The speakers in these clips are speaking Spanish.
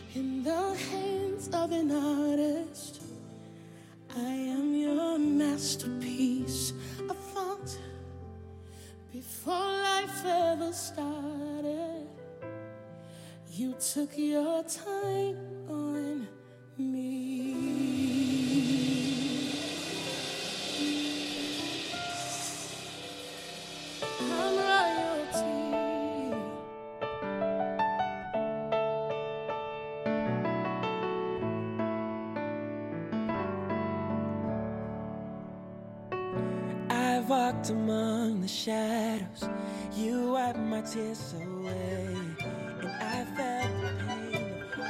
in the hands of an artist. I am your masterpiece, a font before life ever started. You took your time on me. I'm royalty. I walked among the shadows, you wiped my tears away, and I felt the pain of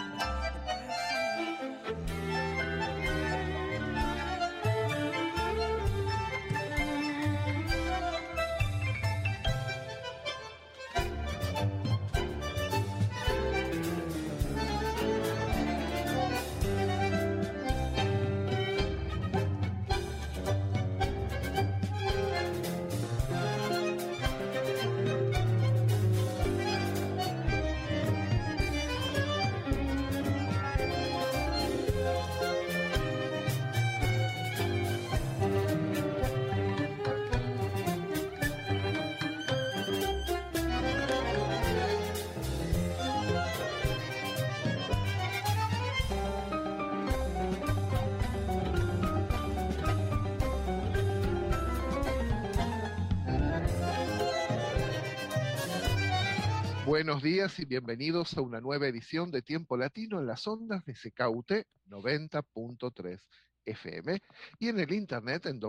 Buenos días y bienvenidos a una nueva edición de Tiempo Latino en las ondas de CKUT 90.3 FM y en el internet en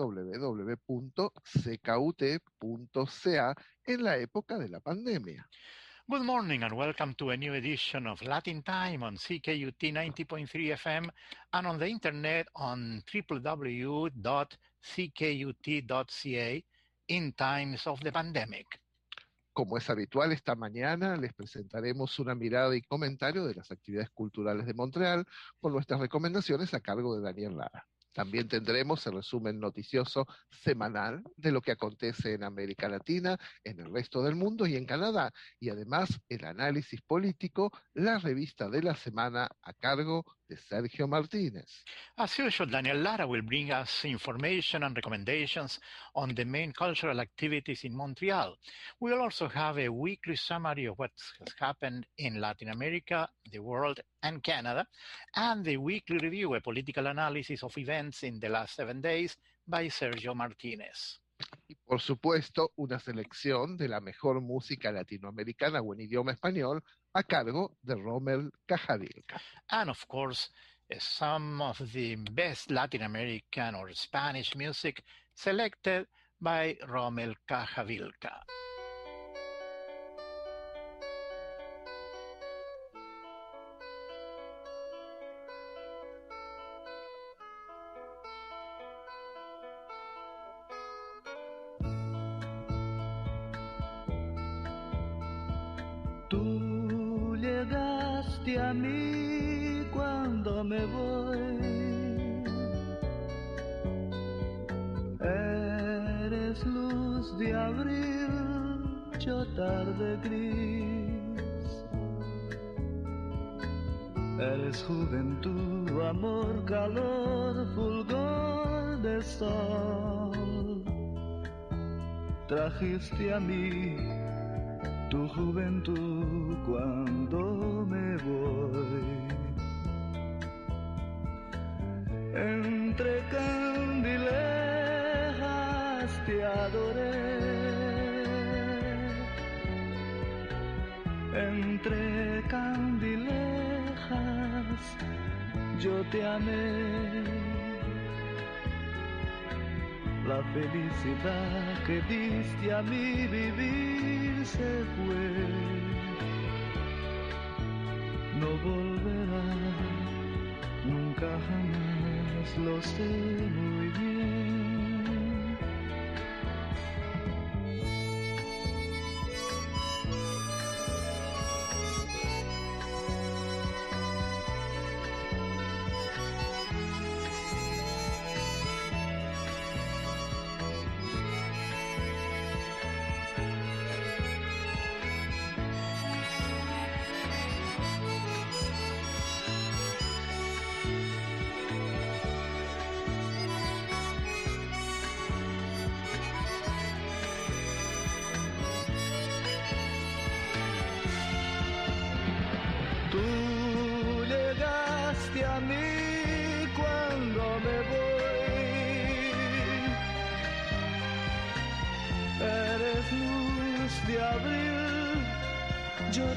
www.ckut.ca en la época de la pandemia. Good morning and welcome to a new edition of Latin Time on CKUT 90.3 FM and on the internet on www.ckut.ca in times of the pandemic. Como es habitual, esta mañana les presentaremos una mirada y comentario de las actividades culturales de Montreal con nuestras recomendaciones a cargo de Daniel Lara. También tendremos el resumen noticioso semanal de lo que acontece en América Latina, en el resto del mundo y en Canadá, y además el análisis político, la revista de la semana a cargo de Sergio Martínez. As usual, Daniel Lara will bring us information and recommendations on the main cultural activities in Montreal. We will also have a weekly summary of what has happened in Latin America, the world, and Canada, and the weekly review, a political analysis of events in the last 7 days by Sergio Martínez. Y por supuesto, una selección de la mejor música latinoamericana o en idioma español a cargo de Rommel Cajavilca. And of course, some of the best Latin American or Spanish music selected by Rommel Cajavilca. Tú llegaste a mí cuando me voy, eres luz de abril, yo tarde gris, eres juventud, amor, calor, fulgor de sol, trajiste a mí tu juventud cuando me voy. Entre candilejas te adoré, entre candilejas yo te amé. La felicidad que diste a mi vivir se fue, no volverá, nunca jamás, lo sé muy bien.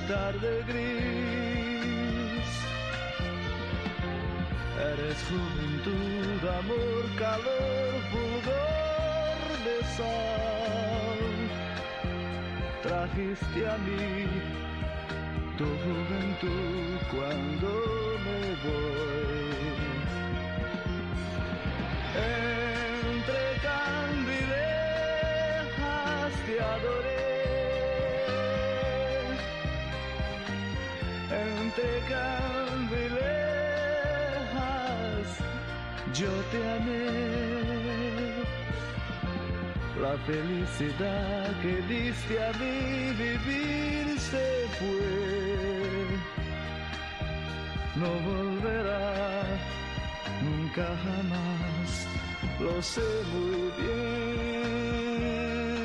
tarde gris. Eres juventud, amor, calor, fulgor de sol. Trajiste a mí tu juventud cuando me voy. Entre candilejas te adoré. Entre candilejas yo te amé. La felicidad que diste a mí vivir se fue. No volverá nunca jamás, lo sé muy bien.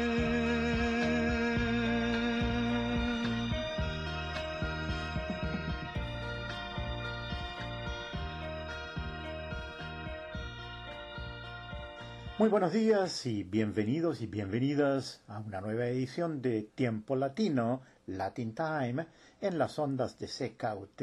Muy buenos días y bienvenidos y bienvenidas a una nueva edición de Tiempo Latino, Latin Time, en las ondas de CKUT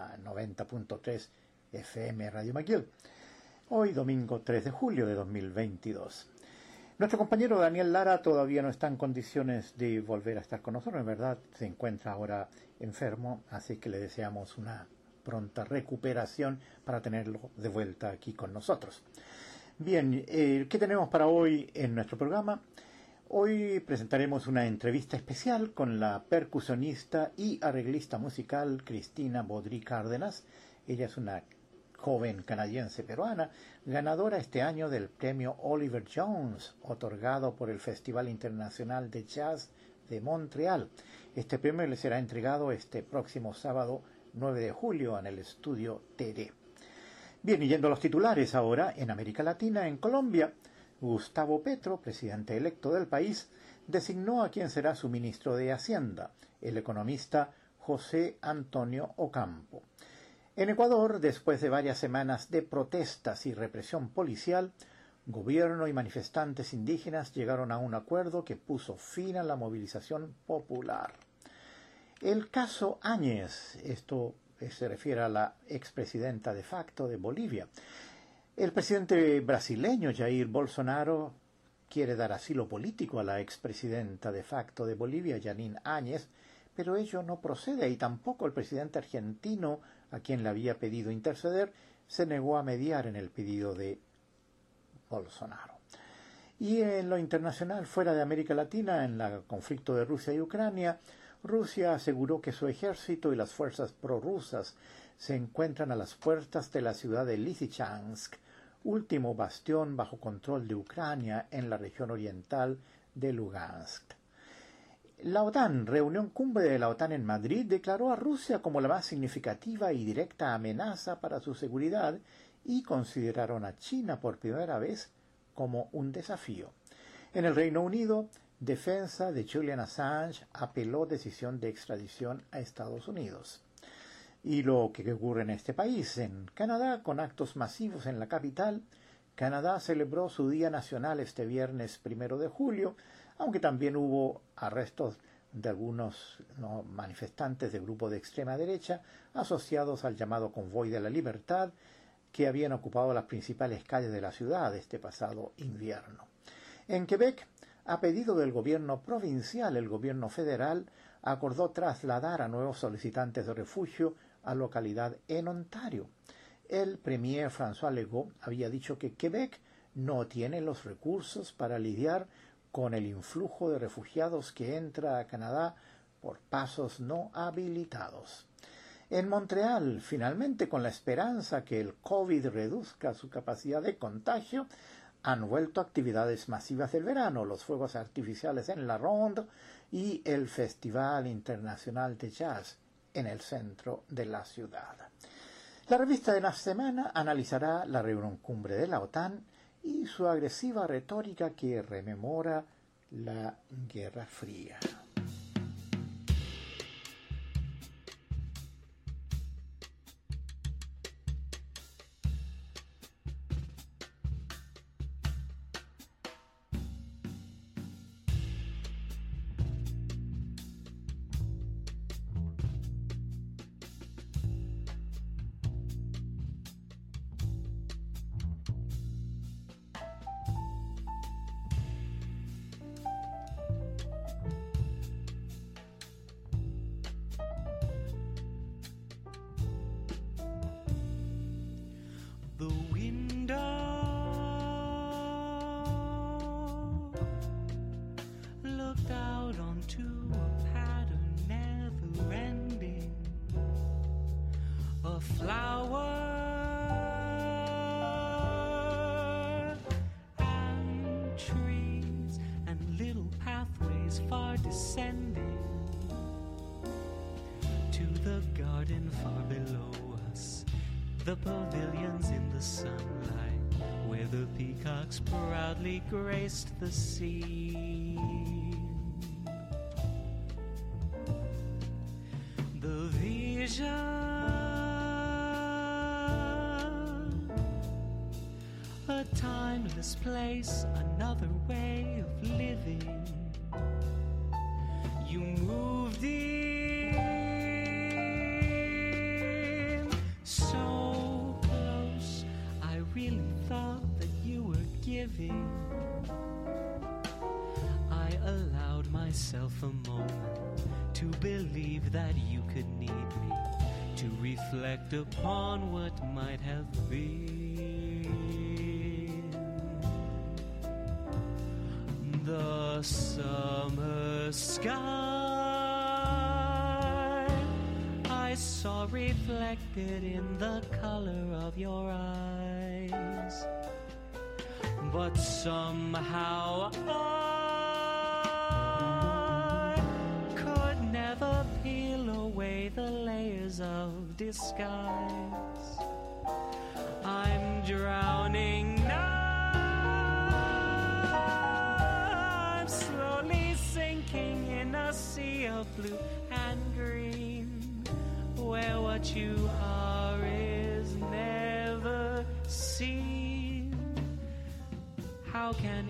90.3 FM Radio McGill. Hoy domingo 3 de julio de 2022. Nuestro compañero Daniel Lara todavía no está en condiciones de volver a estar con nosotros, en verdad se encuentra ahora enfermo, así que le deseamos una pronta recuperación para tenerlo de vuelta aquí con nosotros. Bien, ¿qué tenemos para hoy en nuestro programa? Hoy presentaremos una entrevista especial con la percusionista y arreglista musical Cristina Baudry Cárdenas. Ella es una joven canadiense peruana, ganadora este año del premio Oliver Jones, otorgado por el Festival Internacional de Jazz de Montreal. Este premio le será entregado este próximo sábado 9 de julio en el estudio TD. Bien, y yendo a los titulares ahora, en América Latina, en Colombia, Gustavo Petro, presidente electo del país, designó a quien será su ministro de Hacienda, el economista José Antonio Ocampo. En Ecuador, después de varias semanas de protestas y represión policial, gobierno y manifestantes indígenas llegaron a un acuerdo que puso fin a la movilización popular. El caso Áñez, esto se refiere a la expresidenta de facto de Bolivia. El presidente brasileño Jair Bolsonaro quiere dar asilo político a la expresidenta de facto de Bolivia, Jeanine Áñez, pero ello no procede y tampoco el presidente argentino, a quien le había pedido interceder, se negó a mediar en el pedido de Bolsonaro. Y en lo internacional, fuera de América Latina, en el conflicto de Rusia y Ucrania, Rusia aseguró que su ejército y las fuerzas prorrusas se encuentran a las puertas de la ciudad de Lysychansk, último bastión bajo control de Ucrania en la región oriental de Lugansk. La OTAN, reunión cumbre de la OTAN en Madrid, declaró a Rusia como la más significativa y directa amenaza para su seguridad y consideraron a China por primera vez como un desafío. En el Reino Unido, defensa de Julian Assange apeló decisión de extradición a Estados Unidos. Y lo que ocurre en este país, en Canadá, con actos masivos en la capital, Canadá celebró su Día Nacional este viernes 1 de julio, aunque también hubo arrestos de algunos manifestantes de grupo de extrema derecha asociados al llamado Convoy de la Libertad, que habían ocupado las principales calles de la ciudad este pasado invierno. En Quebec, a pedido del gobierno provincial, el gobierno federal acordó trasladar a nuevos solicitantes de refugio a localidad en Ontario. El premier François Legault había dicho que Quebec no tiene los recursos para lidiar con el influjo de refugiados que entra a Canadá por pasos no habilitados. En Montreal, finalmente, con la esperanza que el COVID reduzca su capacidad de contagio, han vuelto actividades masivas del verano, los fuegos artificiales en la Ronde y el Festival Internacional de Jazz en el centro de la ciudad. La revista de la semana analizará la reunión cumbre de la OTAN y su agresiva retórica que rememora la Guerra Fría. a flower and trees and little pathways far descending to the garden far below us, the pavilions in the sunlight where the peacocks proudly graced the scene. The vision, a timeless place, another way of living. You moved in so close, I really thought that you were giving. I allowed myself a moment to believe that you could need me, to reflect upon what might have been. The summer sky I saw reflected in the color of your eyes, but somehow never peel away the layers of disguise. I'm drowning now. I'm slowly sinking in a sea of blue and green, where what you are is never seen. How can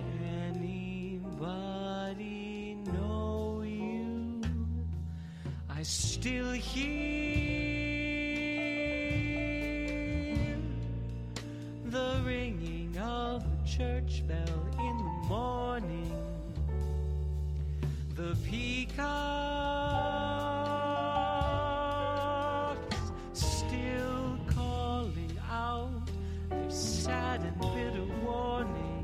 anybody know you? I still hear the ringing of a church bell in the morning. The peacocks still calling out their sad and bitter warning.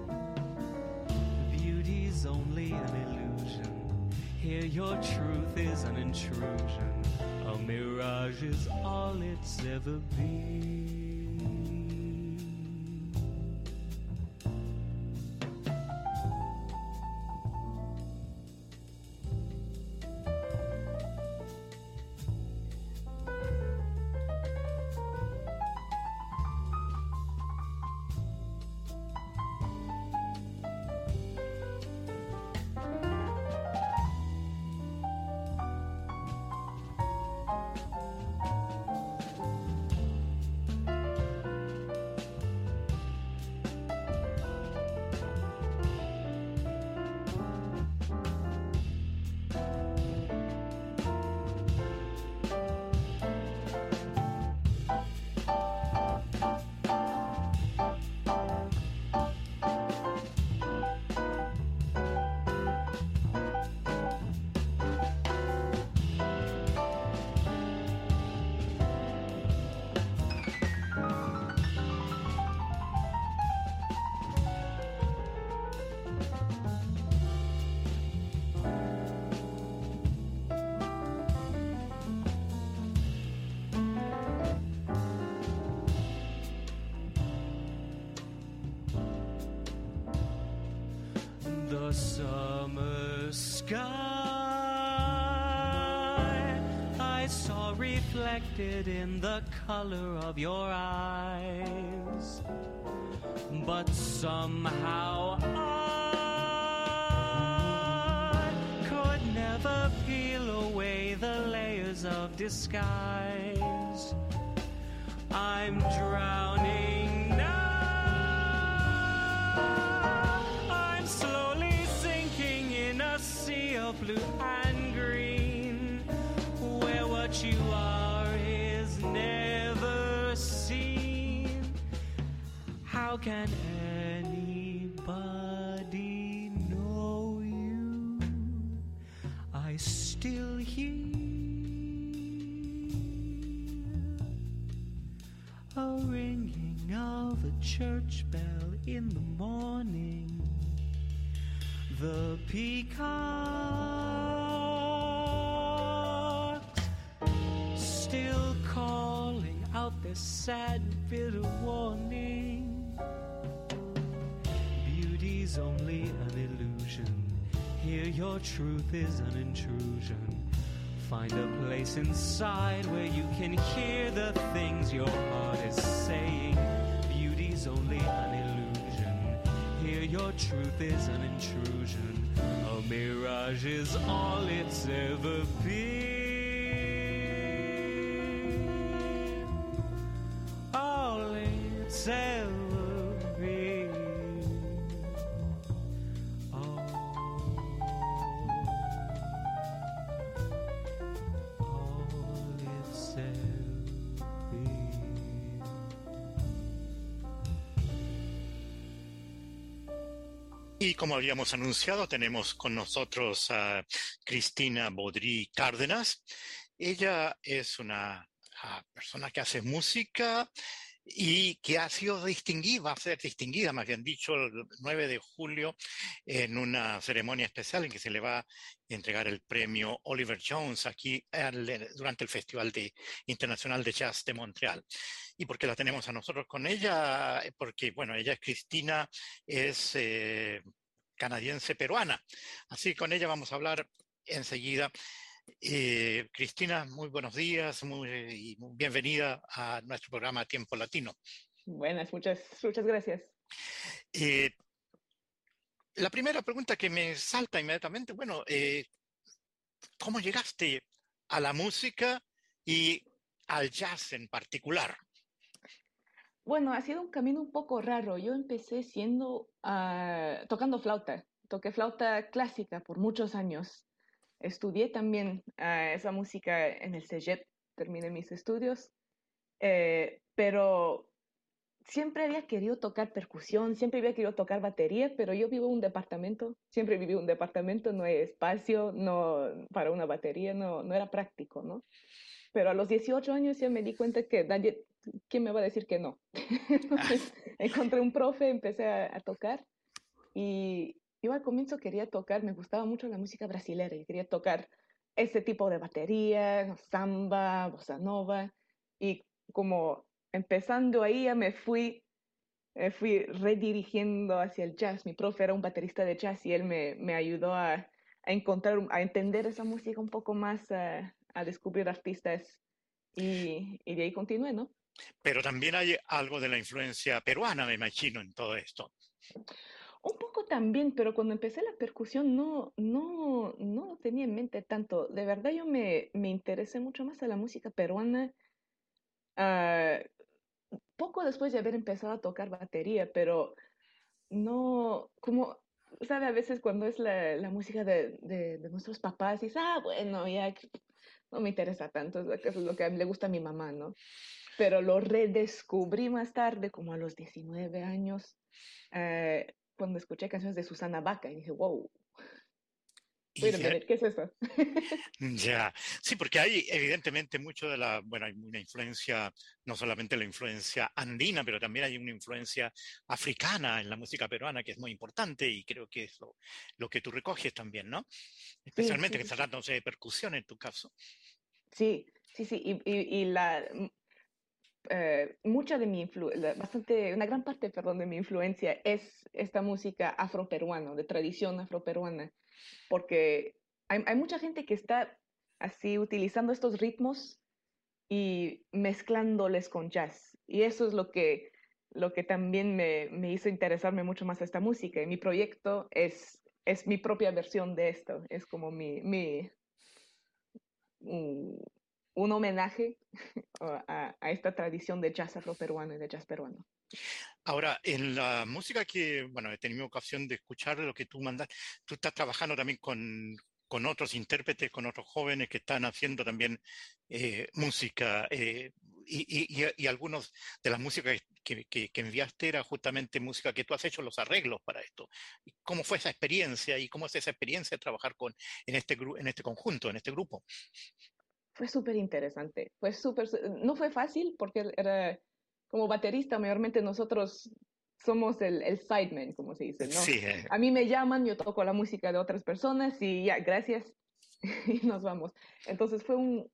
Beauty's only an illusion. Here your truth is an intrusion. A mirage is all it's ever been. The summer sky I saw reflected in the color of your eyes, but somehow I could never peel away the layers of disguise. I'm drowning now. Blue and green, where what you are is never seen. How can anybody know you? I still hear a ringing of a church bell in the morning. The peacocks still calling a sad, bitter warning. Beauty's only an illusion. Here your truth is an intrusion. Find a place inside where you can hear the things your heart is saying. Beauty's only an illusion. Here your truth is an intrusion. A mirage is all it's ever been. All it's ever been. Y como habíamos anunciado, tenemos con nosotros a Cristina Baudry Cárdenas. Ella es una persona que hace música y que ha sido distinguida, va a ser distinguida, más bien dicho, el 9 de julio en una ceremonia especial en que se le va a entregar el premio Oliver Jones aquí durante el Festival Internacional de Jazz de Montreal. ¿Y por qué la tenemos a nosotros con ella? Porque, bueno, ella es Cristina, es canadiense-peruana. Así que con ella vamos a hablar enseguida. Cristina, muy buenos días y muy bienvenida a nuestro programa Tiempo Latino. Buenas, muchas gracias. La primera pregunta que me salta inmediatamente, bueno, ¿cómo llegaste a la música y al jazz en particular? Bueno, ha sido un camino un poco raro. Yo empecé tocando flauta. Toqué flauta clásica por muchos años. Estudié también esa música en el CEGEP, terminé mis estudios, pero siempre había querido tocar percusión, siempre había querido tocar batería, pero yo vivo en un departamento, siempre viví en un departamento, no hay espacio para una batería, no era práctico, ¿no? Pero a los 18 años ya me di cuenta que nadie, ¿quién me va a decir que no? Entonces encontré un profe, empecé a tocar y yo al comienzo quería tocar, me gustaba mucho la música brasilera, y quería tocar ese tipo de batería, samba, bossa nova, y como empezando ahí ya me fui redirigiendo hacia el jazz. Mi profe era un baterista de jazz y él me ayudó a entender esa música un poco más, a descubrir artistas y de ahí continué, ¿no? Pero también hay algo de la influencia peruana, me imagino, en todo esto. Un poco también, pero cuando empecé la percusión no tenía en mente tanto. De verdad yo me interesé mucho más a la música peruana poco después de haber empezado a tocar batería, pero no, como, ¿sabe? A veces cuando es la música de nuestros papás, dices, bueno, ya no me interesa tanto, es lo que le gusta a mi mamá, ¿no? Pero lo redescubrí más tarde, como a los 19 años, cuando escuché canciones de Susana Baca y dije, wow, wait a minute, ¿qué es eso? Ya, sí, porque hay evidentemente mucho hay una influencia, no solamente la influencia andina, pero también hay una influencia africana en la música peruana que es muy importante y creo que es lo que tú recoges también, ¿no? Especialmente que tratándose de percusión en tu caso. Sí, mucha de mi una gran parte, perdón, de mi influencia es esta música afroperuana, de tradición afroperuana, porque hay mucha gente que está así utilizando estos ritmos y mezclándoles con jazz, y eso es lo que también me hizo interesarme mucho más a esta música, y mi proyecto es mi propia versión de esto, es como un homenaje a esta tradición de jazz afroperuano y de jazz peruano. Ahora, en la música que, he tenido ocasión de escuchar lo que tú mandas, tú estás trabajando también con otros intérpretes, con otros jóvenes que están haciendo también música, y algunos de las músicas que enviaste era justamente música que tú has hecho los arreglos para esto. ¿Cómo fue esa experiencia y cómo es esa experiencia de trabajar en este conjunto, en este grupo? Fue súper interesante, no fue fácil porque era como baterista, mayormente nosotros somos el sideman, como se dice, ¿no? Sí. A mí me llaman, yo toco la música de otras personas y ya, gracias, y nos vamos. Entonces fue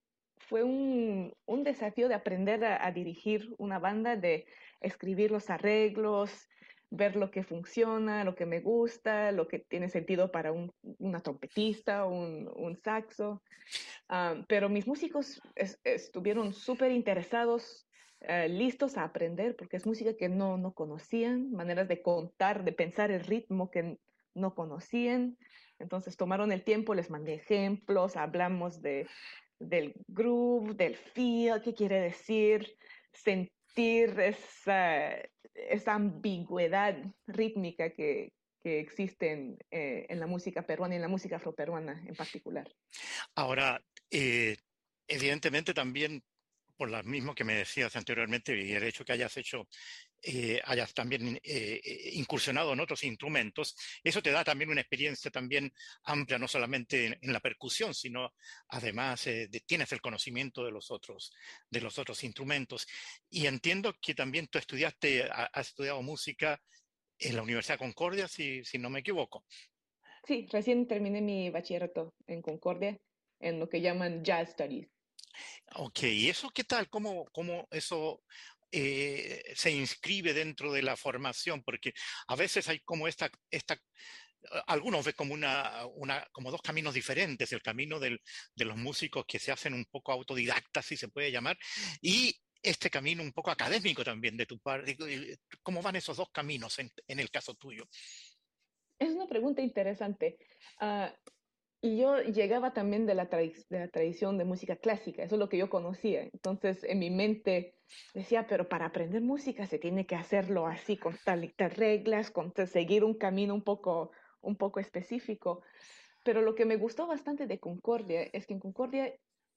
fue un desafío de aprender a dirigir una banda, de escribir los arreglos, ver lo que funciona, lo que me gusta, lo que tiene sentido para una trompetista, un saxo. Pero mis músicos estuvieron súper interesados, listos a aprender, porque es música que no conocían, maneras de contar, de pensar el ritmo que no conocían. Entonces tomaron el tiempo, les mandé ejemplos, hablamos del groove, del feel, qué quiere decir, sentir esa ambigüedad rítmica que existe en la música peruana y en la música afroperuana en particular. Ahora, evidentemente también, por lo mismo que me decías anteriormente, y el hecho que hayas también incursionado en otros instrumentos, eso te da también una experiencia también amplia, no solamente en la percusión, sino además tienes el conocimiento de los otros instrumentos. Y entiendo que también tú has estudiado música en la Universidad Concordia, si no me equivoco. Sí, recién terminé mi bachillerato en Concordia, en lo que llaman Jazz Studies. Ok, ¿y eso qué tal? ¿Cómo eso se inscribe dentro de la formación? Porque a veces hay como algunos ven como como dos caminos diferentes, el camino de los músicos que se hacen un poco autodidactas, si se puede llamar, y este camino un poco académico también de tu parte. ¿Cómo van esos dos caminos en el caso tuyo? Es una pregunta interesante. Y yo llegaba también de la tradición de música clásica, eso es lo que yo conocía. Entonces en mi mente decía, pero para aprender música se tiene que hacerlo así, con tal y tal reglas, seguir un camino un poco específico. Pero lo que me gustó bastante de Concordia es que en Concordia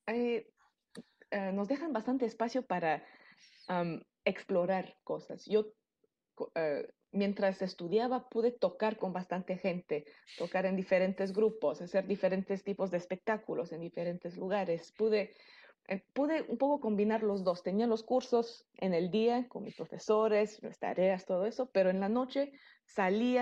nos dejan bastante espacio para explorar cosas. Yo mientras estudiaba pude tocar con bastante gente, tocar en diferentes grupos, hacer diferentes tipos de espectáculos en diferentes lugares. Pude un poco combinar los dos. Tenía los cursos en el día con mis profesores, las tareas, todo eso, pero en la noche salía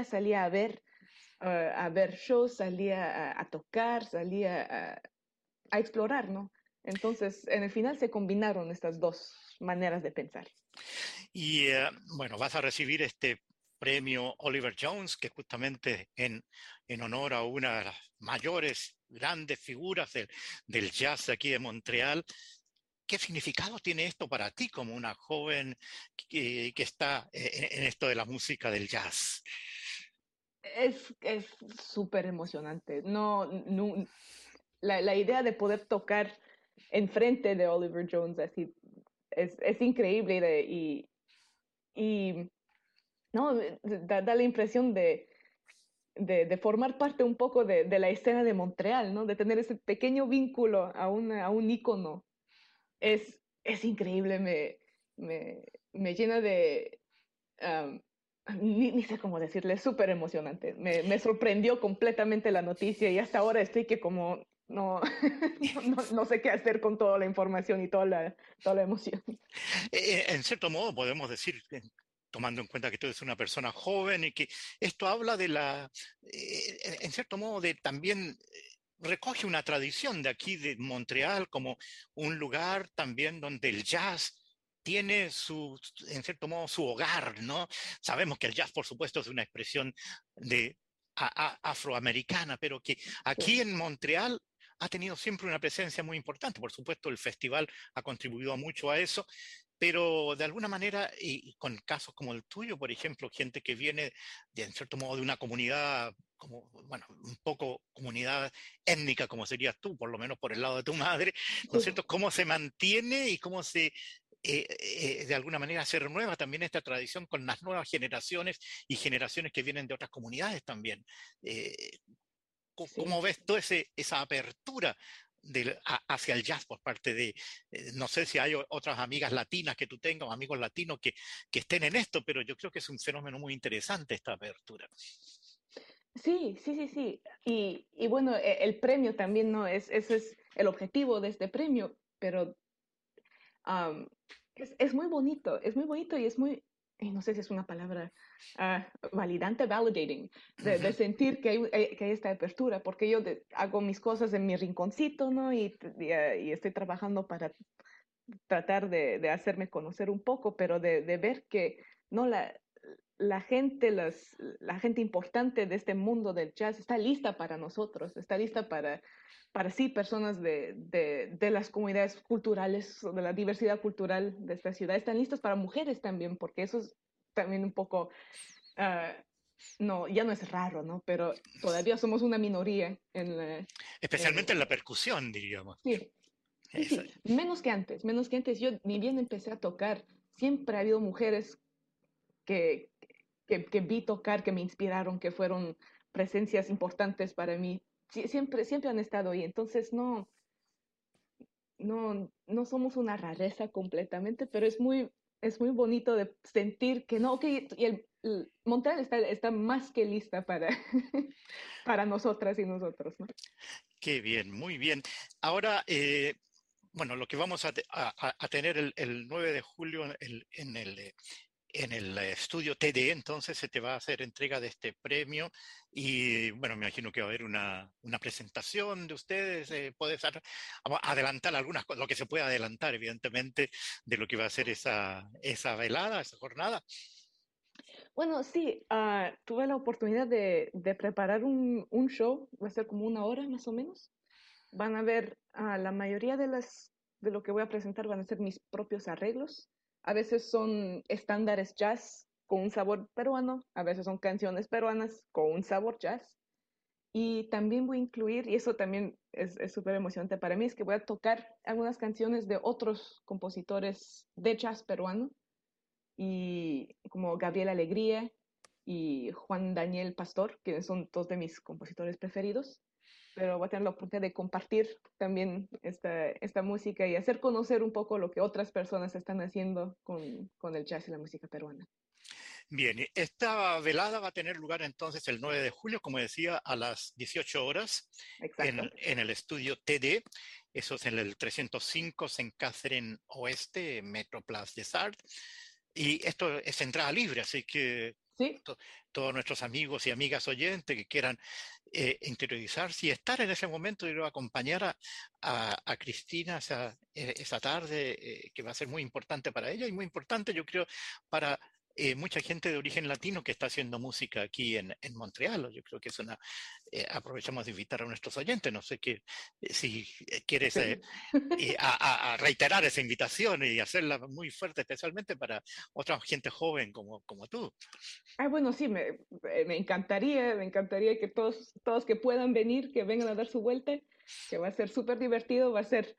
a ver shows, salía a tocar, salía a explorar, ¿no? Entonces, en el final se combinaron estas dos maneras de pensar. Y bueno, vas a recibir este premio Oliver Jones, que justamente en honor a una de las mayores, grandes figuras del jazz aquí de Montreal. ¿Qué significado tiene esto para ti como una joven que está en esto de la música del jazz? Es súper emocionante. La idea de poder tocar enfrente de Oliver Jones así es increíble y no, da la impresión de formar parte un poco de la escena de Montreal, ¿no? De tener ese pequeño vínculo a un ícono. Es increíble, me llena de... um, ni sé cómo decirle, es súper emocionante. Me sorprendió completamente la noticia y hasta ahora estoy que como no, no sé qué hacer con toda la información y toda la emoción. En cierto modo podemos decir, tomando en cuenta que tú eres una persona joven y que esto habla en cierto modo, de también recoge una tradición de aquí de Montreal como un lugar también donde el jazz tiene en cierto modo, su hogar, ¿no? Sabemos que el jazz, por supuesto, es una expresión afroamericana, pero que aquí Sí. en Montreal ha tenido siempre una presencia muy importante. Por supuesto, el festival ha contribuido mucho a eso, pero de alguna manera, y con casos como el tuyo, por ejemplo, gente que viene en cierto modo de una comunidad, como, bueno, un poco comunidad étnica, como serías tú, por lo menos por el lado de tu madre, ¿no es Sí. cierto? ¿Cómo se mantiene y cómo de alguna manera se renueva también esta tradición con las nuevas generaciones y generaciones que vienen de otras comunidades también? Eh, ¿Cómo Sí. ves tú esa apertura hacia el jazz por parte no sé si hay otras amigas latinas que tú tengas, o amigos latinos que estén en esto, pero yo creo que es un fenómeno muy interesante esta apertura. Sí, sí, sí, sí. Y bueno, el premio también, ¿no? Ese es el objetivo de este premio, pero um, es muy bonito y es muy no sé si es una palabra validante, validating, de sentir que hay esta apertura, porque yo hago mis cosas en mi rinconcito, ¿no? Y estoy trabajando para tratar de hacerme conocer un poco, pero de ver que no la gente importante de este mundo del jazz está lista para nosotros, está lista para sí, personas de las comunidades culturales, de la diversidad cultural de esta ciudad, están listas para mujeres también, porque eso es también un poco, no, ya no es raro, ¿no? Pero todavía somos una minoría Especialmente en la percusión, diríamos. Sí. Sí, menos que antes. Yo ni bien empecé a tocar, siempre ha habido mujeres que vi tocar, que me inspiraron, que fueron presencias importantes para mí. Siempre han estado ahí. Entonces no somos una rareza completamente, pero es muy bonito de sentir que no, y Montreal está más que lista para, para nosotras y nosotros, ¿no? Qué bien, muy bien. Ahora, bueno, lo que vamos a tener el 9 de julio en el estudio TD, entonces se te va a hacer entrega de este premio y bueno, me imagino que va a haber una presentación de ustedes, puedes adelantar algunas cosas, lo que se pueda adelantar evidentemente de lo que va a ser esa velada, esa jornada. Bueno, sí, tuve la oportunidad de preparar un show, va a ser como 1 hora más o menos. Van a ver, la mayoría de lo que voy a presentar van a ser mis propios arreglos. A veces son estándares jazz con un sabor peruano, a veces son canciones peruanas con un sabor jazz. Y también voy a incluir, y eso también es súper emocionante para mí, es que voy a tocar algunas canciones de otros compositores de jazz peruano, y como Gabriel Alegría y Juan Daniel Pastor, que son 2 de mis compositores preferidos. Pero voy a tener la oportunidad de compartir también esta música y hacer conocer un poco lo que otras personas están haciendo con el jazz y la música peruana. Bien, esta velada va a tener lugar entonces el 9 de julio, como decía, a las 18 horas en el estudio TD. Eso es en el 305 St. Catherine Oeste, Metro Place des Arts. Y esto es entrada libre, así que ¿sí? Todos nuestros amigos y amigas oyentes que quieran interiorizarse y estar en ese momento y luego acompañar a Cristina esa tarde, que va a ser muy importante para ella y muy importante, yo creo, para mucha gente de origen latino que está haciendo música aquí en Montreal. Yo creo que es aprovechamos de invitar a nuestros oyentes, no sé si quieres a reiterar esa invitación y hacerla muy fuerte, especialmente para otra gente joven como tú. Bueno, sí, me encantaría que todos que puedan venir, que vengan a dar su vuelta, que va a ser súper divertido,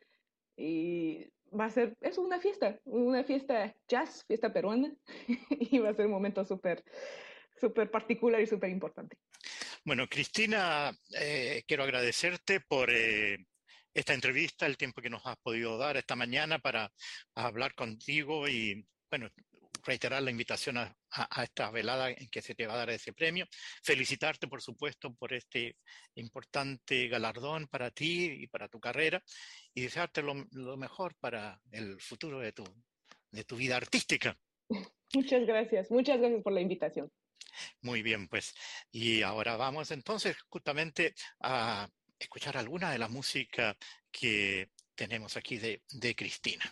es una fiesta jazz, fiesta peruana, y va a ser un momento súper particular y súper importante. Bueno, Cristina, quiero agradecerte por esta entrevista, el tiempo que nos has podido dar esta mañana para hablar contigo y, bueno, reiterar la invitación a esta velada en que se te va a dar ese premio. Felicitarte, por supuesto, por este importante galardón para ti y para tu carrera y desearte lo mejor para el futuro de tu vida artística. Muchas gracias por la invitación. Muy bien, pues. Y ahora vamos entonces justamente a escuchar alguna de la música que tenemos aquí de Cristina.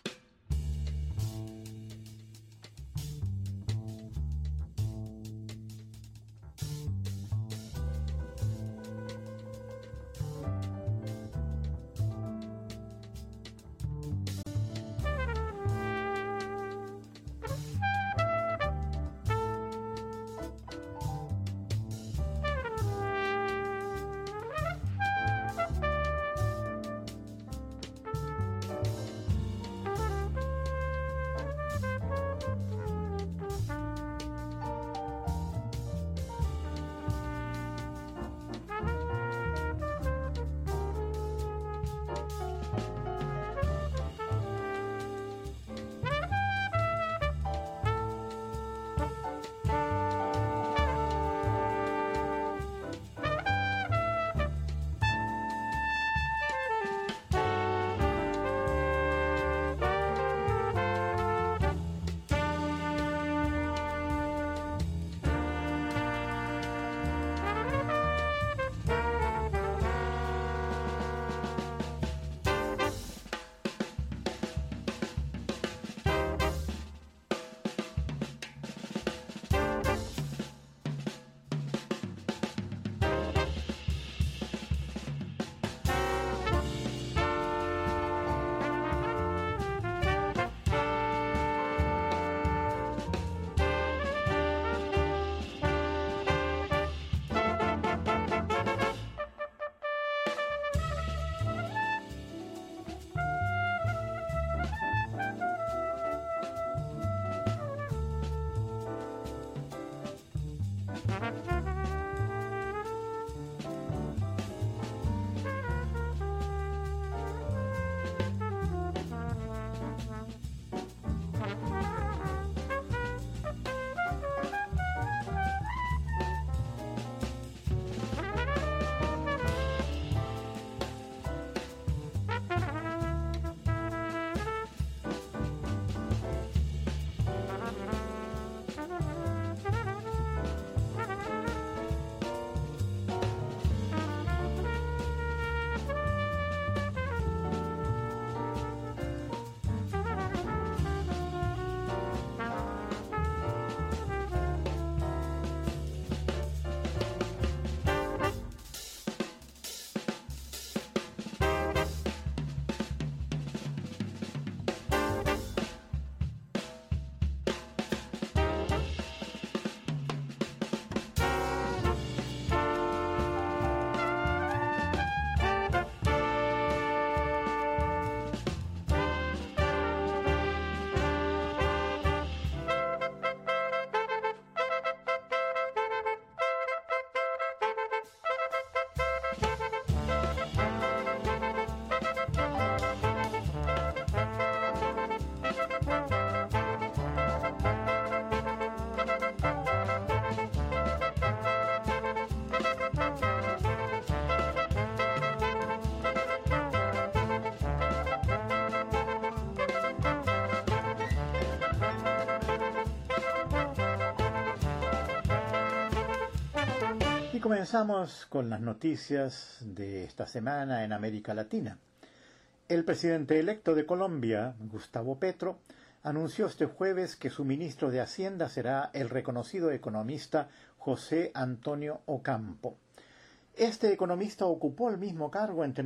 Y comenzamos con las noticias de esta semana en América Latina. El presidente electo de Colombia, Gustavo Petro, anunció este jueves que su ministro de Hacienda será el reconocido economista José Antonio Ocampo. Este economista ocupó el mismo cargo entre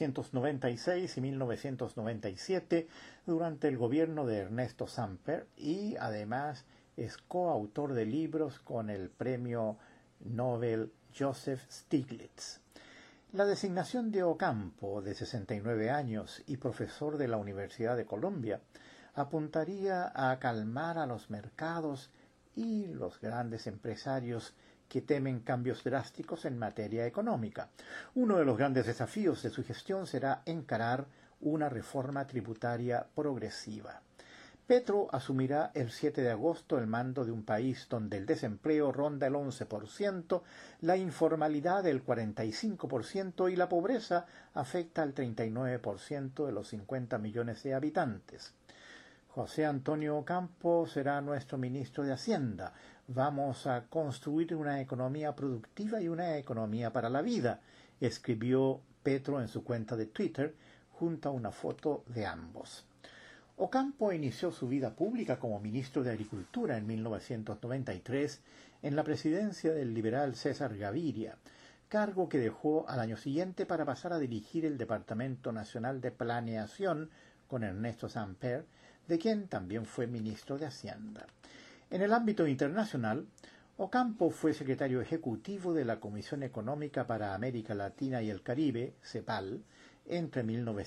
1996 y 1997 durante el gobierno de Ernesto Samper y además es coautor de libros con el premio Nobel Joseph Stiglitz. La designación de Ocampo, de 69 años y profesor de la Universidad de Colombia, apuntaría a calmar a los mercados y los grandes empresarios que temen cambios drásticos en materia económica. Uno de los grandes desafíos de su gestión será encarar una reforma tributaria progresiva. Petro asumirá el 7 de agosto el mando de un país donde el desempleo ronda el 11%, la informalidad el 45% y la pobreza afecta al 39% de los 50 millones de habitantes. José Antonio Ocampo será nuestro ministro de Hacienda. Vamos a construir una economía productiva y una economía para la vida, escribió Petro en su cuenta de Twitter, junto a una foto de ambos. Ocampo inició su vida pública como ministro de Agricultura en 1993 en la presidencia del liberal César Gaviria, cargo que dejó al año siguiente para pasar a dirigir el Departamento Nacional de Planeación con Ernesto Samper, de quien también fue ministro de Hacienda. En el ámbito internacional, Ocampo fue secretario ejecutivo de la Comisión Económica para América Latina y el Caribe, CEPAL, entre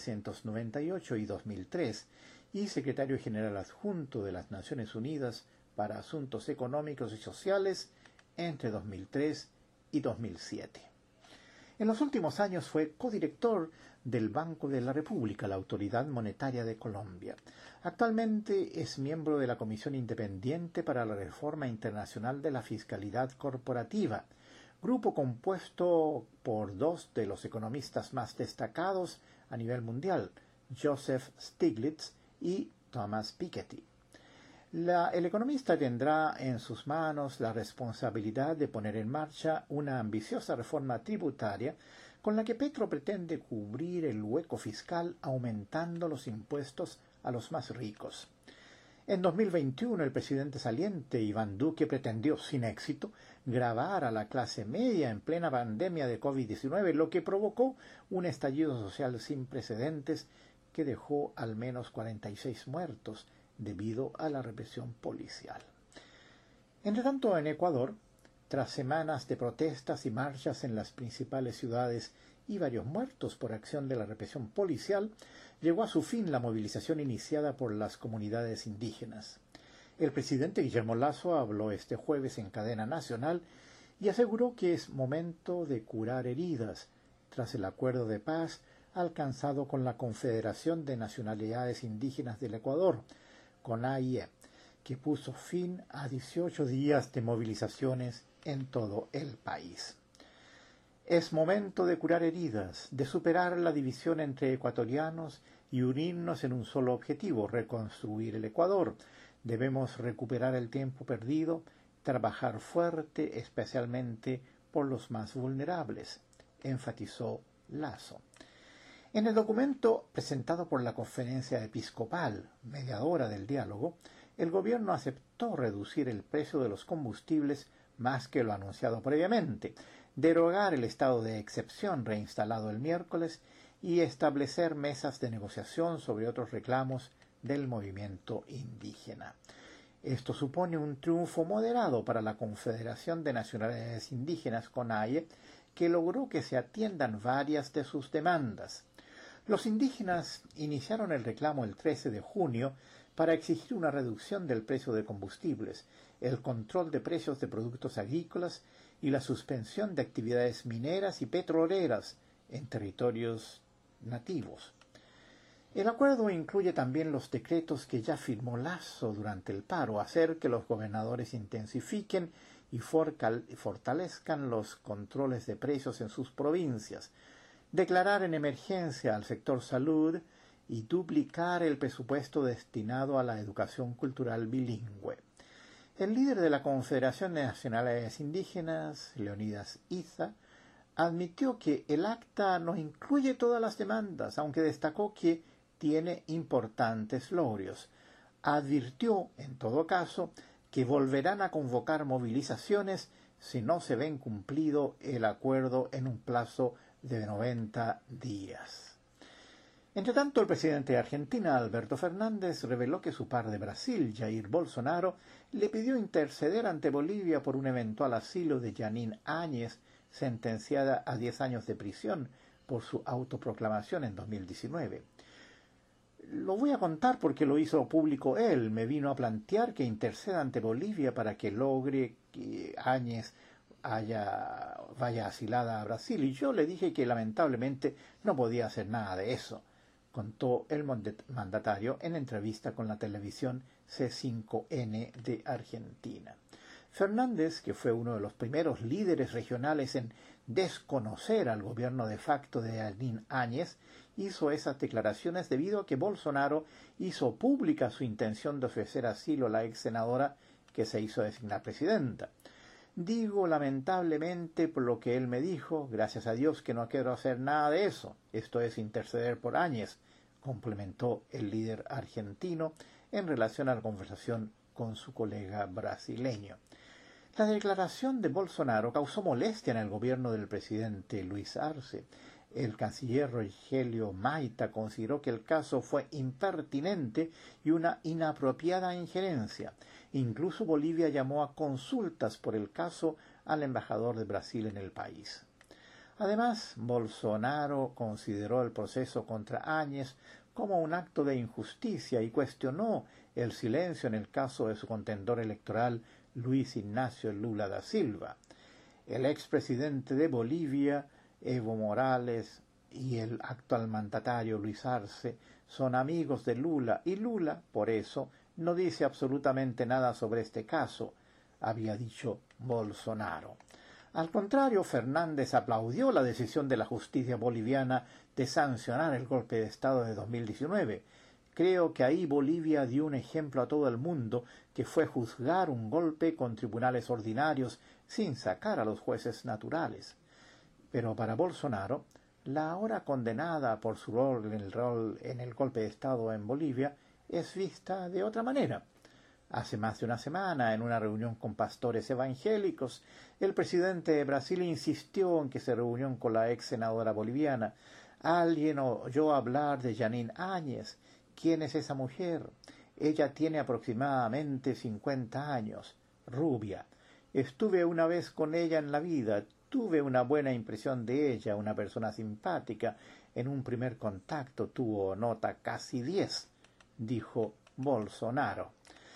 1998 y 2003, y secretario general adjunto de las Naciones Unidas para Asuntos Económicos y Sociales entre 2003 y 2007. En los últimos años fue codirector del Banco de la República, la autoridad monetaria de Colombia. Actualmente es miembro de la Comisión Independiente para la Reforma Internacional de la Fiscalidad Corporativa, grupo compuesto por dos de los economistas más destacados a nivel mundial, Joseph Stiglitz y Thomas Piketty. El economista tendrá en sus manos la responsabilidad de poner en marcha una ambiciosa reforma tributaria con la que Petro pretende cubrir el hueco fiscal aumentando los impuestos a los más ricos. En 2021 el presidente saliente Iván Duque pretendió, sin éxito, gravar a la clase media en plena pandemia de COVID-19, lo que provocó un estallido social sin precedentes que dejó al menos 46 muertos debido a la represión policial. Entretanto, en Ecuador, tras semanas de protestas y marchas en las principales ciudades y varios muertos por acción de la represión policial, llegó a su fin la movilización iniciada por las comunidades indígenas. El presidente Guillermo Lasso habló este jueves en cadena nacional y aseguró que es momento de curar heridas tras el acuerdo de paz alcanzado con la Confederación de Nacionalidades Indígenas del Ecuador, CONAIE, que puso fin a 18 días de movilizaciones en todo el país. Es momento de curar heridas, de superar la división entre ecuatorianos y unirnos en un solo objetivo, reconstruir el Ecuador. Debemos recuperar el tiempo perdido, trabajar fuerte, especialmente por los más vulnerables, enfatizó Lasso. En el documento presentado por la Conferencia Episcopal, mediadora del diálogo, el gobierno aceptó reducir el precio de los combustibles más que lo anunciado previamente, derogar el estado de excepción reinstalado el miércoles y establecer mesas de negociación sobre otros reclamos del movimiento indígena. Esto supone un triunfo moderado para la Confederación de Nacionalidades Indígenas, CONAIE, que logró que se atiendan varias de sus demandas. Los indígenas iniciaron el reclamo el 13 de junio para exigir una reducción del precio de combustibles, el control de precios de productos agrícolas y la suspensión de actividades mineras y petroleras en territorios nativos. El acuerdo incluye también los decretos que ya firmó Lasso durante el paro, hacer que los gobernadores intensifiquen y fortalezcan los controles de precios en sus provincias, declarar en emergencia al sector salud y duplicar el presupuesto destinado a la educación cultural bilingüe. El líder de la Confederación de Nacionalidades Indígenas, Leonidas Iza, admitió que el acta no incluye todas las demandas, aunque destacó que tiene importantes logros. Advirtió, en todo caso, que volverán a convocar movilizaciones si no se ven cumplido el acuerdo en un plazo de 90 días. Entre tanto, el presidente de Argentina, Alberto Fernández, reveló que su par de Brasil, Jair Bolsonaro, le pidió interceder ante Bolivia por un eventual asilo de Jeanine Áñez, sentenciada a 10 años de prisión por su autoproclamación en 2019. Lo voy a contar porque lo hizo público él. Me vino a plantear que interceda ante Bolivia para que logre que Áñez vaya asilada a Brasil. Y yo le dije que lamentablemente no podía hacer nada de eso, contó el mandatario en entrevista con la televisión C5N de Argentina. Fernández, que fue uno de los primeros líderes regionales en desconocer al gobierno de facto de Jeanine Áñez, hizo esas declaraciones debido a que Bolsonaro hizo pública su intención de ofrecer asilo a la ex senadora que se hizo designar presidenta. Digo lamentablemente por lo que él me dijo, gracias a Dios que no quiero hacer nada de eso, esto es interceder por Áñez, complementó el líder argentino en relación a la conversación con su colega brasileño. La declaración de Bolsonaro causó molestia en el gobierno del presidente Luis Arce. El canciller Rogelio Maita consideró que el caso fue impertinente y una inapropiada injerencia. Incluso Bolivia llamó a consultas por el caso al embajador de Brasil en el país. Además, Bolsonaro consideró el proceso contra Áñez como un acto de injusticia y cuestionó el silencio en el caso de su contendor electoral Luis Ignacio Lula da Silva. El expresidente de Bolivia, Evo Morales, y el actual mandatario Luis Arce son amigos de Lula, y Lula, por eso, no dice absolutamente nada sobre este caso, había dicho Bolsonaro. Al contrario, Fernández aplaudió la decisión de la justicia boliviana de sancionar el golpe de Estado de 2019. Creo que ahí Bolivia dio un ejemplo a todo el mundo, que fue juzgar un golpe con tribunales ordinarios sin sacar a los jueces naturales. Pero para Bolsonaro, la ahora condenada por su rol en el golpe de Estado en Bolivia es vista de otra manera. Hace más de una semana, en una reunión con pastores evangélicos, el presidente de Brasil insistió en que se reunió con la ex senadora boliviana. Alguien oyó hablar de Jeanine Áñez. ¿Quién es esa mujer? Ella tiene aproximadamente 50 años, rubia. Estuve una vez con ella en la vida, tuve una buena impresión de ella, una persona simpática. En un primer contacto tuvo nota casi 10, dijo Bolsonaro.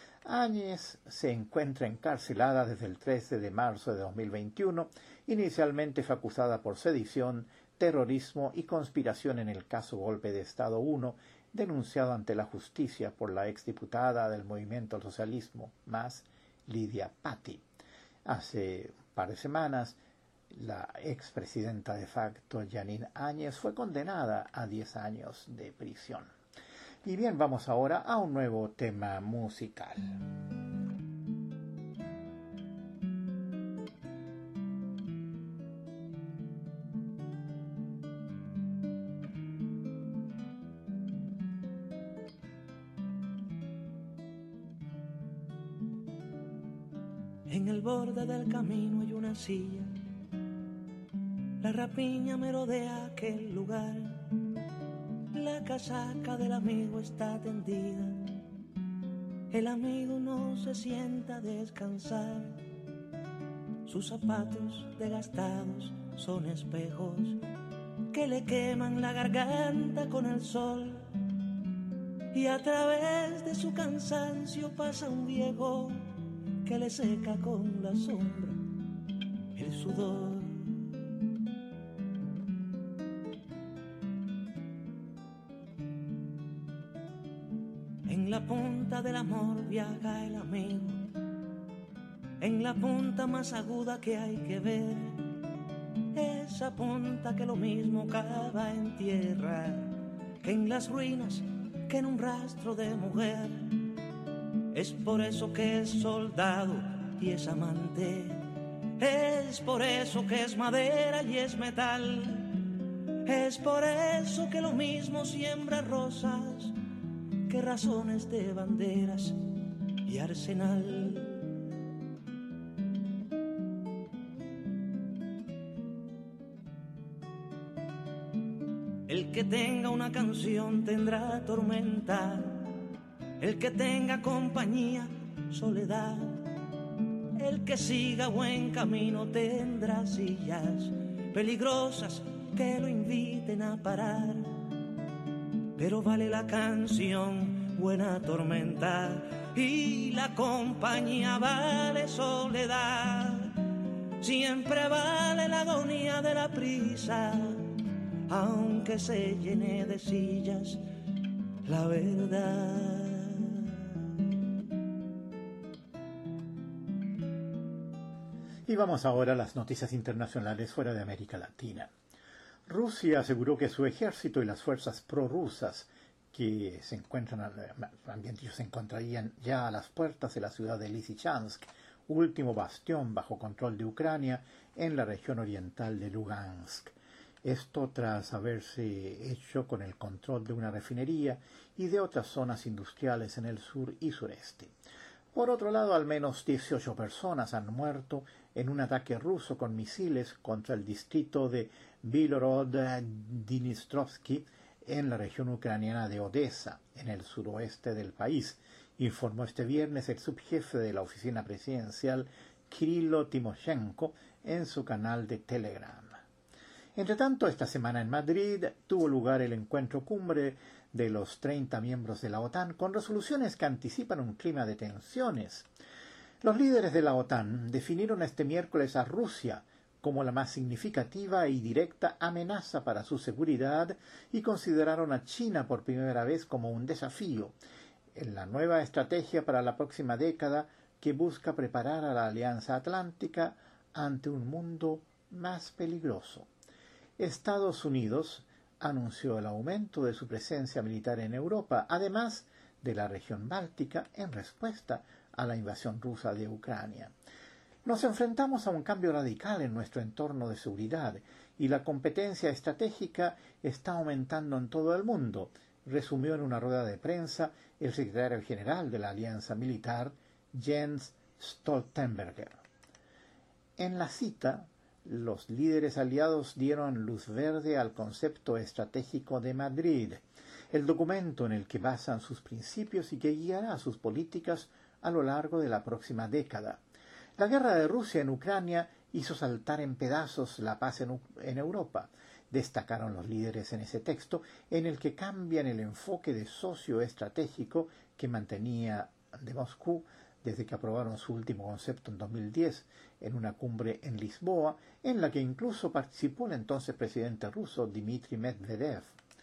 Áñez se encuentra encarcelada desde el 13 de marzo de 2021. Inicialmente fue acusada por sedición, terrorismo y conspiración en el caso Golpe de Estado 1, denunciado ante la justicia por la exdiputada del Movimiento al Socialismo, MAS, Lidia Patti. Hace un par de semanas, la expresidenta de facto, Jeanine Áñez, fue condenada a 10 años de prisión. Y bien, vamos ahora a un nuevo tema musical. En el borde del camino hay una silla, la rapiña merodea aquel lugar, la casaca del amigo está tendida, el amigo no se sienta a descansar, sus zapatos desgastados son espejos que le queman la garganta con el sol, y a través de su cansancio pasa un viejo que le seca con la sombra el sudor. En la punta del amor viaja el amigo, en la punta más aguda que hay que ver, esa punta que lo mismo cava en tierra, que en las ruinas, que en un rastro de mujer. Es por eso que es soldado y es amante. Es por eso que es madera y es metal. Es por eso que lo mismo siembra rosas que razones de banderas y arsenal. El que tenga una canción tendrá tormenta, el que tenga compañía, soledad, el que siga buen camino tendrá sillas peligrosas que lo inviten a parar. Pero vale la canción, buena tormenta, y la compañía vale soledad. Siempre vale la agonía de la prisa, aunque se llene de sillas la verdad. Y vamos ahora a las noticias internacionales fuera de América Latina. Rusia aseguró que su ejército y las fuerzas prorrusas que se encontrarían ya a las puertas de la ciudad de Lysychansk, último bastión bajo control de Ucrania en la región oriental de Lugansk. Esto tras haberse hecho con el control de una refinería y de otras zonas industriales en el sur y sureste. Por otro lado, al menos 18 personas han muerto en un ataque ruso con misiles contra el distrito de Bilorod-Dnistrovsky en la región ucraniana de Odessa, en el suroeste del país, informó este viernes el subjefe de la oficina presidencial, Kirilo Timoshenko, en su canal de Telegram. Entretanto, esta semana en Madrid tuvo lugar el encuentro cumbre de los 30 miembros de la OTAN con resoluciones que anticipan un clima de tensiones. Los líderes de la OTAN definieron este miércoles a Rusia como la más significativa y directa amenaza para su seguridad y consideraron a China por primera vez como un desafío en la nueva estrategia para la próxima década que busca preparar a la Alianza Atlántica ante un mundo más peligroso. Estados Unidos anunció el aumento de su presencia militar en Europa, además de la región báltica, en respuesta a la invasión rusa de Ucrania. Nos enfrentamos a un cambio radical en nuestro entorno de seguridad y la competencia estratégica está aumentando en todo el mundo, resumió en una rueda de prensa el secretario general de la Alianza Militar, Jens Stoltenberg. En la cita, los líderes aliados dieron luz verde al concepto estratégico de Madrid, el documento en el que basan sus principios y que guiará sus políticas a lo largo de la próxima década. La guerra de Rusia en Ucrania hizo saltar en pedazos la paz en Europa, destacaron los líderes en ese texto, en el que cambian el enfoque de socio estratégico que mantenía de Moscú desde que aprobaron su último concepto en 2010 en una cumbre en Lisboa, en la que incluso participó el entonces presidente ruso Dmitry Medvedev.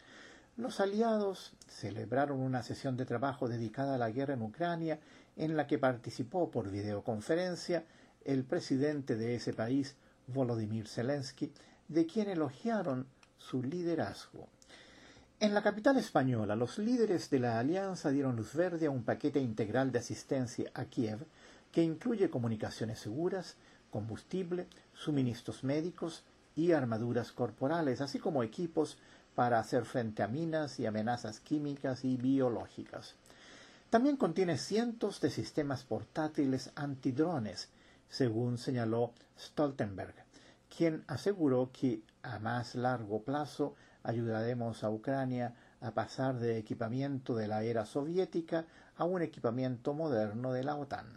Los aliados celebraron una sesión de trabajo dedicada a la guerra en Ucrania, en la que participó por videoconferencia el presidente de ese país, Volodymyr Zelensky, de quien elogiaron su liderazgo. En la capital española, los líderes de la alianza dieron luz verde a un paquete integral de asistencia a Kiev que incluye comunicaciones seguras, combustible, suministros médicos y armaduras corporales, así como equipos para hacer frente a minas y amenazas químicas y biológicas. También contiene cientos de sistemas portátiles antidrones, según señaló Stoltenberg, quien aseguró que a más largo plazo ayudaremos a Ucrania a pasar de equipamiento de la era soviética a un equipamiento moderno de la OTAN.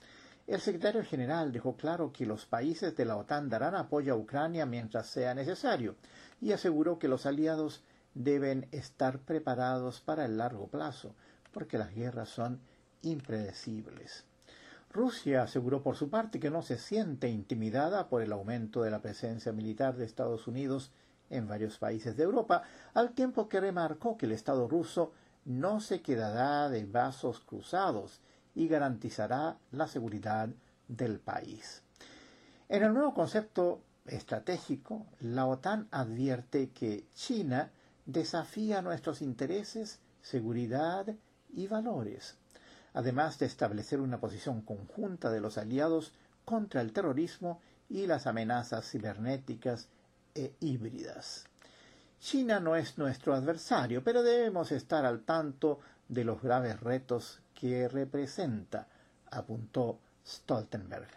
El secretario general dejó claro que los países de la OTAN darán apoyo a Ucrania mientras sea necesario y aseguró que los aliados deben estar preparados para el largo plazo, porque las guerras son impredecibles. Rusia aseguró por su parte que no se siente intimidada por el aumento de la presencia militar de Estados Unidos en varios países de Europa, al tiempo que remarcó que el Estado ruso no se quedará de brazos cruzados y garantizará la seguridad del país. En el nuevo concepto estratégico, la OTAN advierte que China desafía nuestros intereses, seguridad y valores. además de establecer una posición conjunta de los aliados contra el terrorismo y las amenazas cibernéticas e híbridas. China no es nuestro adversario, pero debemos estar al tanto de los graves retos que representa, apuntó Stoltenberg.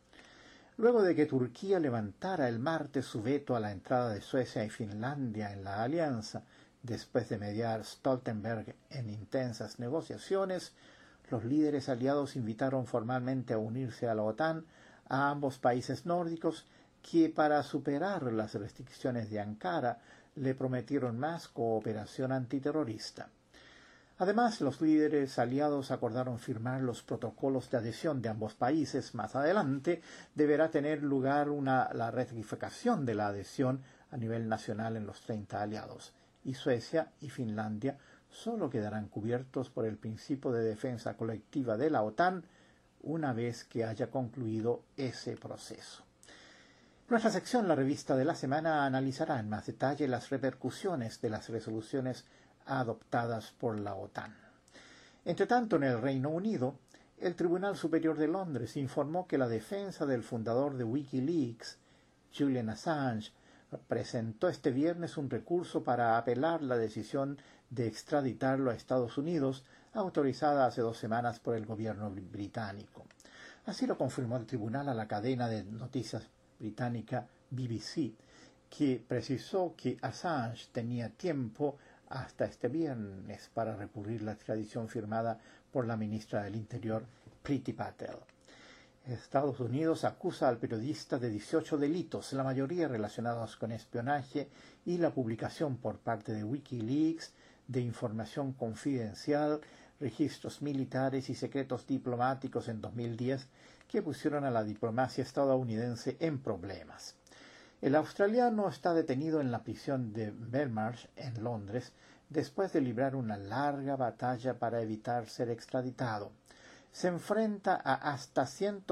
Luego de que Turquía levantara el martes su veto a la entrada de Suecia y Finlandia en la alianza, después de mediar Stoltenberg en intensas negociaciones, los líderes aliados invitaron formalmente a unirse a la OTAN a ambos países nórdicos que, para superar las restricciones de Ankara, le prometieron más cooperación antiterrorista. Además, los líderes aliados acordaron firmar los protocolos de adhesión de ambos países. Más adelante deberá tener lugar la ratificación de la adhesión a nivel nacional en los 30 aliados, y Suecia y Finlandia solo quedarán cubiertos por el principio de defensa colectiva de la OTAN una vez que haya concluido ese proceso. Nuestra sección La Revista de la Semana analizará en más detalle las repercusiones de las resoluciones adoptadas por la OTAN. Entretanto, en el Reino Unido, el Tribunal Superior de Londres informó que la defensa del fundador de Wikileaks, Julian Assange, presentó este viernes un recurso para apelar la decisión de extraditarlo a Estados Unidos, autorizada hace 2 semanas por el gobierno británico. Así lo confirmó el tribunal a la cadena de noticias británica BBC, que precisó que Assange tenía tiempo hasta este viernes para recurrir la extradición firmada por la ministra del Interior, Priti Patel. Estados Unidos acusa al periodista de 18 delitos, la mayoría relacionados con espionaje y la publicación por parte de Wikileaks de información confidencial, registros militares y secretos diplomáticos en 2010 que pusieron a la diplomacia estadounidense en problemas. El australiano está detenido en la prisión de Belmarsh, en Londres, después de librar una larga batalla para evitar ser extraditado. Se enfrenta a hasta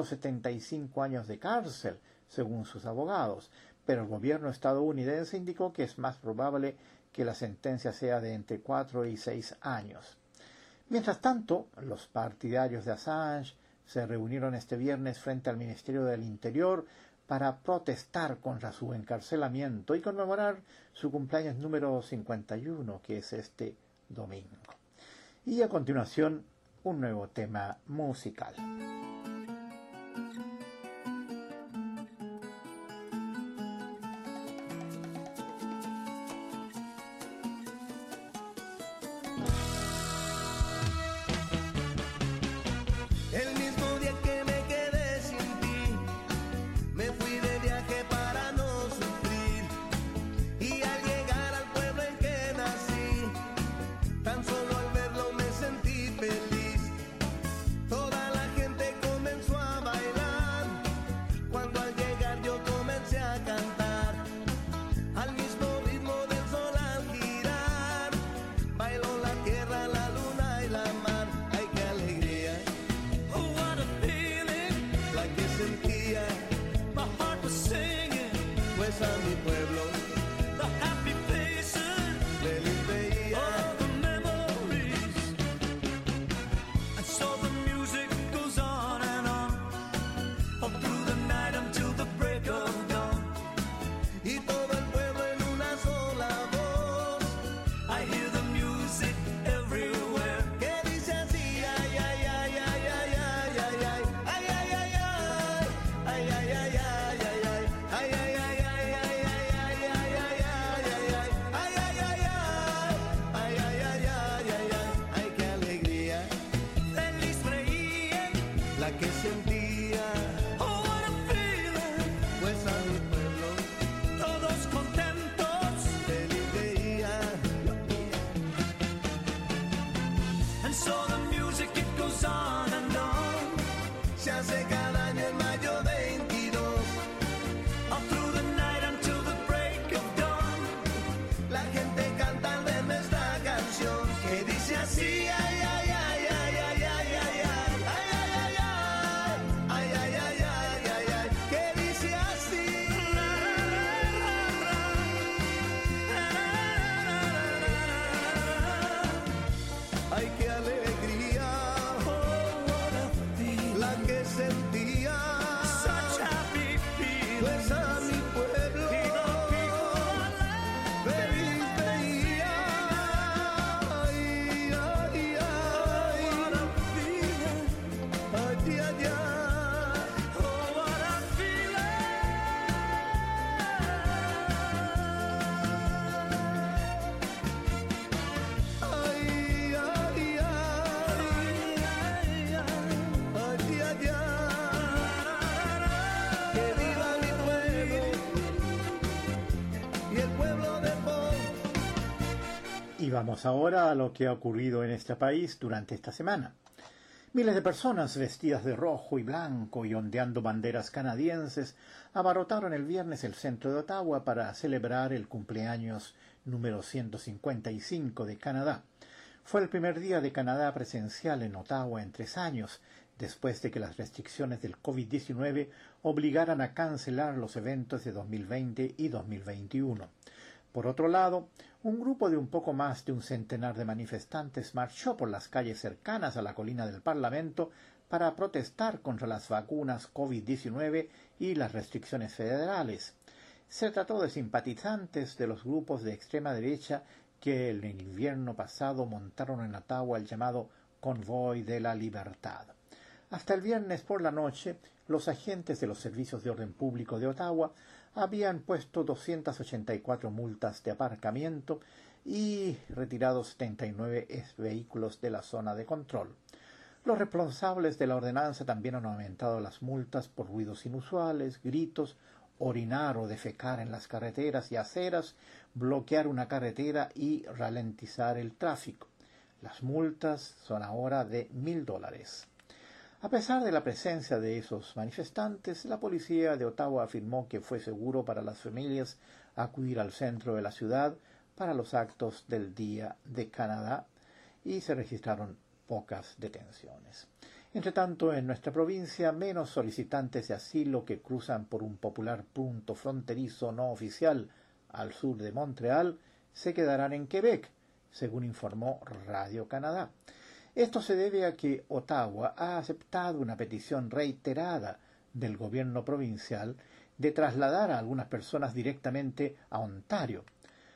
175 años de cárcel, según sus abogados, pero el gobierno estadounidense indicó que es más probable que la sentencia sea de entre 4 y 6 años. Mientras tanto, los partidarios de Assange se reunieron este viernes frente al Ministerio del Interior para protestar contra su encarcelamiento y conmemorar su cumpleaños número 51, que es este domingo. Y a continuación, un nuevo tema musical. Ay, qué alegría, oh. vamos ahora a lo que ha ocurrido en este país durante esta semana. Miles de personas vestidas de rojo y blanco y ondeando banderas canadienses abarrotaron el viernes el centro de Ottawa para celebrar el cumpleaños número 155 de Canadá. Fue el primer día de Canadá presencial en Ottawa en 3 años, después de que las restricciones del COVID-19 obligaran a cancelar los eventos de 2020 y 2021. Por otro lado, un grupo de un poco más de un centenar de manifestantes marchó por las calles cercanas a la colina del Parlamento para protestar contra las vacunas COVID-19 y las restricciones federales. Se trató de simpatizantes de los grupos de extrema derecha que el invierno pasado montaron en Ottawa el llamado Convoy de la Libertad. Hasta el viernes por la noche, los agentes de los servicios de orden público de Ottawa habían puesto 284 multas de aparcamiento y retirado 79 vehículos de la zona de control. Los responsables de la ordenanza también han aumentado las multas por ruidos inusuales, gritos, orinar o defecar en las carreteras y aceras, bloquear una carretera y ralentizar el tráfico. Las multas son ahora de $1,000. A pesar de la presencia de esos manifestantes, la policía de Ottawa afirmó que fue seguro para las familias acudir al centro de la ciudad para los actos del Día de Canadá y se registraron pocas detenciones. Entretanto, en nuestra provincia, menos solicitantes de asilo que cruzan por un popular punto fronterizo no oficial al sur de Montreal se quedarán en Quebec, según informó Radio Canadá. Esto se debe a que Ottawa ha aceptado una petición reiterada del gobierno provincial de trasladar a algunas personas directamente a Ontario.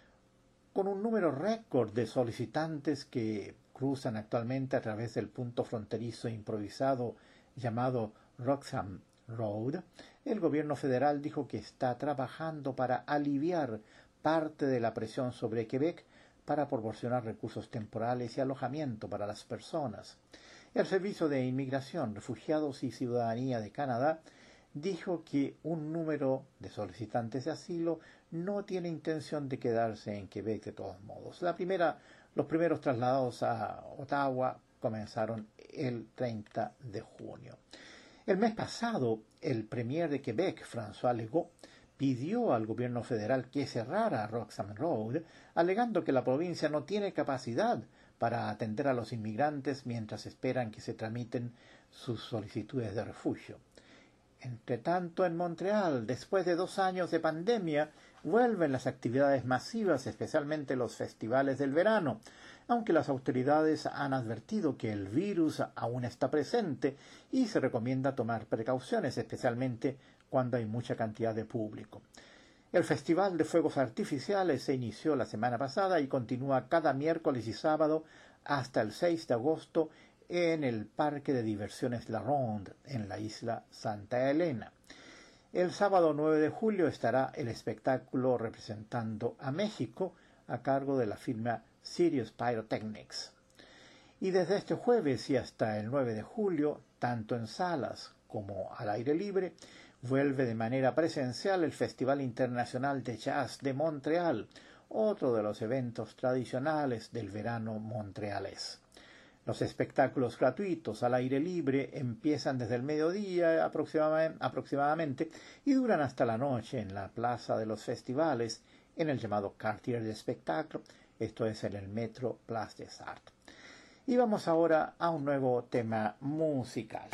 Con un número récord de solicitantes que cruzan actualmente a través del punto fronterizo improvisado llamado Roxham Road, el gobierno federal dijo que está trabajando para aliviar parte de la presión sobre Quebec para proporcionar recursos temporales y alojamiento para las personas. El Servicio de Inmigración, Refugiados y Ciudadanía de Canadá dijo que un número de solicitantes de asilo no tiene intención de quedarse en Quebec de todos modos. Los primeros traslados a Ottawa comenzaron el 30 de junio. El mes pasado, el premier de Quebec, François Legault, pidió al gobierno federal que cerrara Roxham Road, alegando que la provincia no tiene capacidad para atender a los inmigrantes mientras esperan que se tramiten sus solicitudes de refugio. Entretanto, en Montreal, después de 2 años de pandemia, vuelven las actividades masivas, especialmente los festivales del verano, aunque las autoridades han advertido que el virus aún está presente y se recomienda tomar precauciones, especialmente cuando hay mucha cantidad de público. El Festival de Fuegos Artificiales se inició la semana pasada y continúa cada miércoles y sábado hasta el 6 de agosto en el Parque de Diversiones La Ronde, en la isla Santa Elena. El sábado 9 de julio estará el espectáculo representando a México a cargo de la firma Sirius Pyrotechnics. Y desde este jueves y hasta el 9 de julio, tanto en salas como al aire libre, vuelve de manera presencial el Festival Internacional de Jazz de Montreal, otro de los eventos tradicionales del verano montrealés. Los espectáculos gratuitos al aire libre empiezan desde el mediodía aproximadamente y duran hasta la noche en la Plaza de los Festivales, en el llamado Quartier de Spectacle, esto es en el Metro Place des Arts. Y vamos ahora a un nuevo tema musical.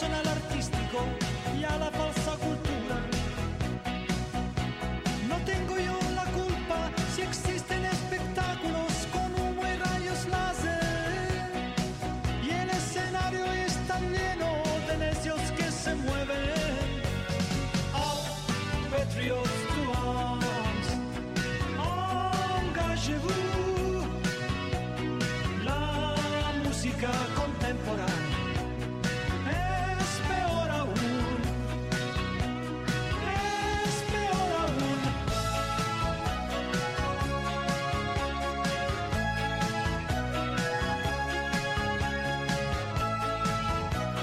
suena la